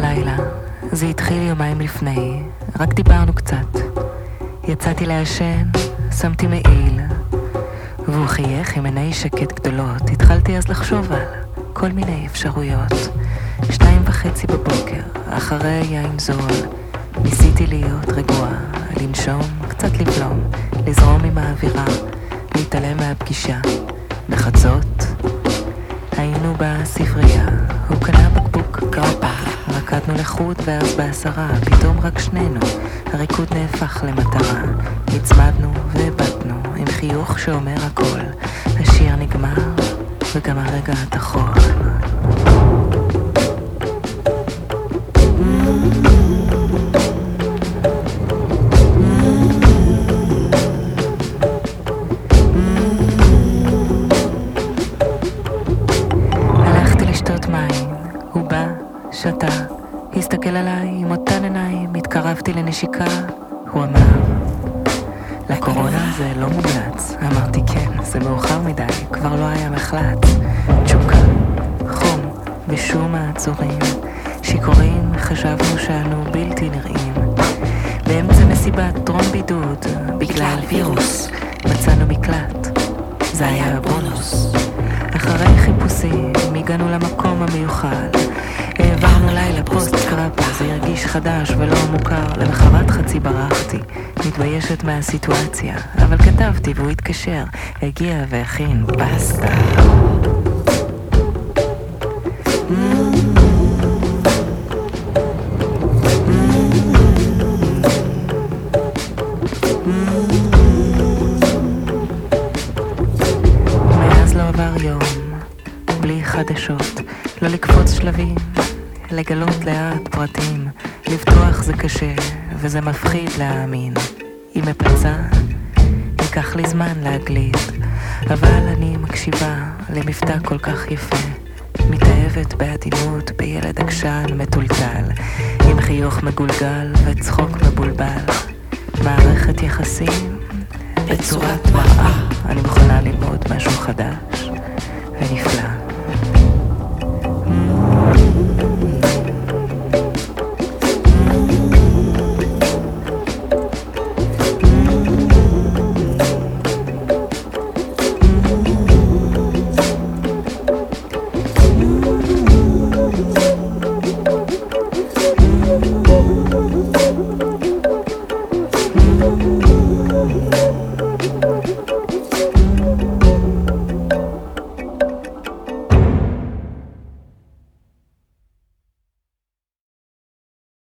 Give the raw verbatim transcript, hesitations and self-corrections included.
לילה. זה התחיל יומיים לפני, רק דיברנו קצת. יצאתי לעשן, שמתי מעיל, והוא חייך עם עיני שקט גדולות. התחלתי אז לחשוב על כל מיני אפשרויות. שתיים וחצי בבוקר, אחרי יין זול, ניסיתי להיות רגועה, לנשום, קצת לבלום, לזרום עם האווירה, להתעלם מהפגישה. בחצות היינו בספרייה, הוא קנה בקבוק גרפה, רקדנו לחוד ואז בעשרה, פתאום רק שנינו, הריקוד נהפך למטרה, הצמדנו והבטנו עם חיוך שאומר הכל, השיר נגמר וגם הרגע התחול. שתה, הסתכל עליי עם אותן עיניים, התקרבתי לנשיקה, הוא אמר, לקורונה זה לא מומלץ. אמרתי כן, זה מאוחר מדי, כבר לא היה מחלץ. צ'וקה, חום, בשום העצורים, שיכורים, חשבנו שאנו בלתי נראים. באמצע מסיבת טרום בידוד, בגלל וירוס, מצאנו מקלט, זה היה הבונוס. אחרי חיפושים, הגענו למקום המיוחד, העברנו לילה פוסט קראפה, זה הרגיש חדש ולא מוכר. למחרת חצי ברחתי, מתביישת מהסיטואציה, אבל כתבתי והוא התקשר, הגיע והכין פסטה. מאז לא עבר יום בלי חדשות, לא לקפוץ שלבים, לגלות לאט פרטים, לפתוח זה קשה וזה מפחיד להאמין. היא מפצה, ייקח לי זמן להגליד, אבל אני מקשיבה למבטא כל כך יפה, מתאהבת בעדינות בילד עקשן מטולטל, עם חיוך מגולגל וצחוק מבולבל, מערכת יחסים בצורת מראה. אני מוכנה ללמוד משהו חדש ונפלא.